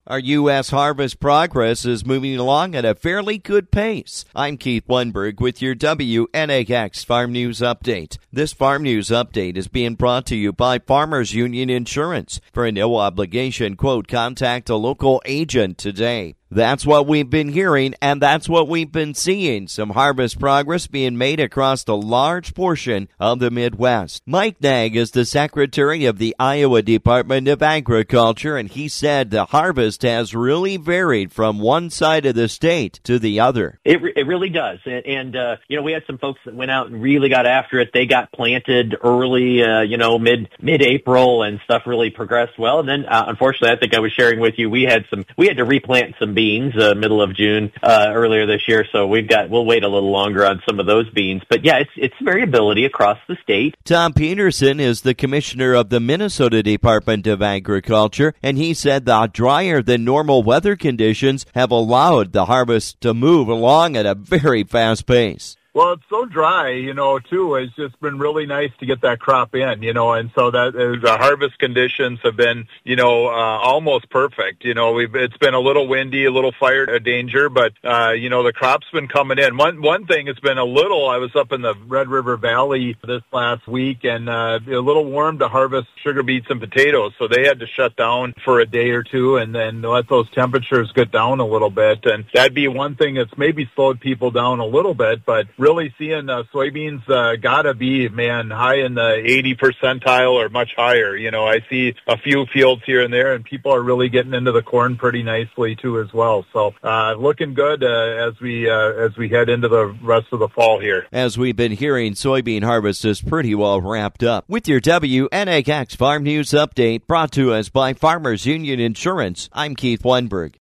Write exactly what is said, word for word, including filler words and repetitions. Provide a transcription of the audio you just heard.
Our U S harvest progress is moving along at a fairly good pace. I'm Keith Lundberg with your W N A X Farm News Update. This Farm News Update is being brought to you by Farmers Union Insurance. For a no-obligation quote, contact a local agent today. That's what we've been hearing, and that's what we've been seeing. Some harvest progress being made across a large portion of the Midwest. Mike Nag is the secretary of the Iowa Department of Agriculture, and he said the harvest has really varied from one side of the state to the other. It, re- it really does. And, and uh, you know, we had some folks that went out and really got after it. They got planted early, uh, you know, mid, mid-April, and stuff really progressed well. And then, uh, unfortunately, I think I was sharing with you, we had some, we had to replant some beans uh, middle of June uh, earlier this year, so we've got we'll wait a little longer on some of those beans. But yeah, it's it's variability across the state. Tom Peterson is the commissioner of the Minnesota Department of Agriculture, and he said the drier than normal weather conditions have allowed the harvest to move along at a very fast pace. Well, it's so dry, you know, too. It's just been really nice to get that crop in, you know, and so that is, the harvest conditions have been, you know, uh, almost perfect. You know, we've it's been a little windy, a little fire danger, but uh, you know, the crop's been coming in. One one thing has been a little. I was up in the Red River Valley this last week, and uh, a little warm to harvest sugar beets and potatoes, so they had to shut down for a day or two, and then let those temperatures get down a little bit, and that'd be one thing that's maybe slowed people down a little bit, but. Really seeing uh, soybeans uh, gotta be, man, high in the eighty percentile or much higher. You know, I see a few fields here and there, and people are really getting into the corn pretty nicely too as well. So uh, looking good uh, as we uh, as we head into the rest of the fall here. As we've been hearing, soybean harvest is pretty well wrapped up. With your W N A X Farm News Update brought to us by Farmers Union Insurance, I'm Keith Lundberg.